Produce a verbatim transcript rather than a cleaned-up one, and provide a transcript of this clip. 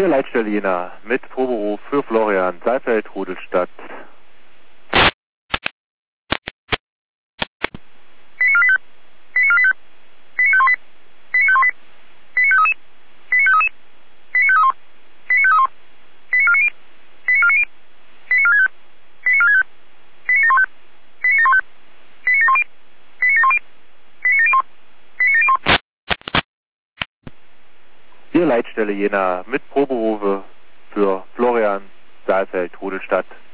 Hier Leitstelle Jena mit Proberuf für Florian Saalfeld, Rudolstadt. Hier Leitstelle Jena mit Proberufe für Florian Saalfeld, Rudolstadt.